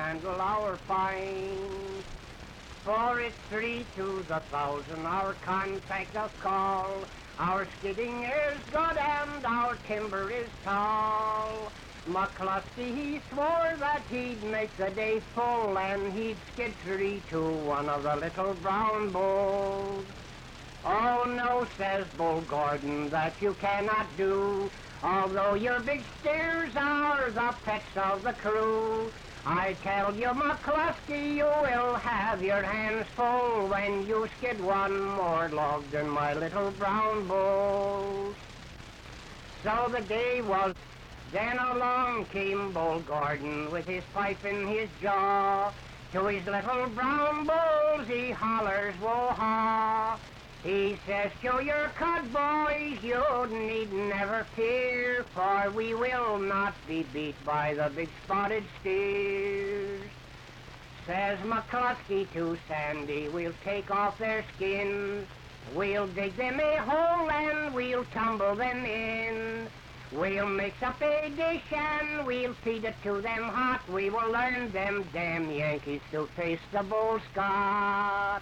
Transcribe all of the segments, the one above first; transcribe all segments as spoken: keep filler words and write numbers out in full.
handle our fine. For it's three to the thousand, our contract of call. Our skidding is good and our timber is tall. McCluskey, he swore that he'd make the day full and he'd skid three to one of the little brown bulls. Oh no, says Bull Gordon, that you cannot do, although your big steers are the pets of the crew. I tell you, McCluskey, you will have your hands full when you skid one more log than my little brown bull. So the day was. Then along came Bull Gordon with his pipe in his jaw. To his little brown bulls he hollers, whoa-ha. He says, to your cud boys, you need never fear, for we will not be beat by the big spotted steers. Says McCluskey to Sandy, we'll take off their skins. We'll dig them a hole and we'll tumble them in. We'll mix up a dish and we'll feed it to them hot. We will learn them damn Yankees to face the Bull Scott.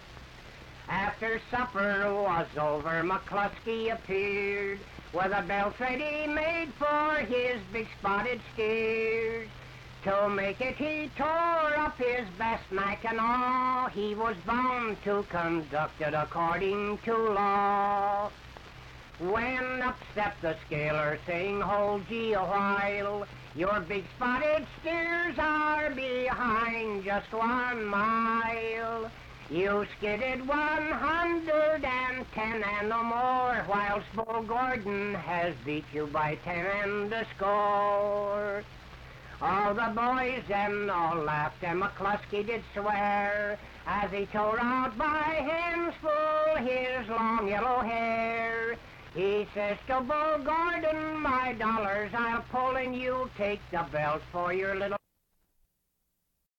After supper was over, McCluskey appeared with a belt ready made for his big spotted steers. To make it he tore up his best mackinaw. He was bound to conduct it according to law. When up stepped the scaler, saying, hold ye a while, your big spotted steers are behind just one mile. You skidded one hundred and ten and no more, whilst Bull Gordon has beat you by ten and a score. All the boys then all laughed, and McCluskey did swear, as he tore out by handsful his long yellow hair. He says to Bull Gordon, my dollars I'll pull, and you take the belt for your little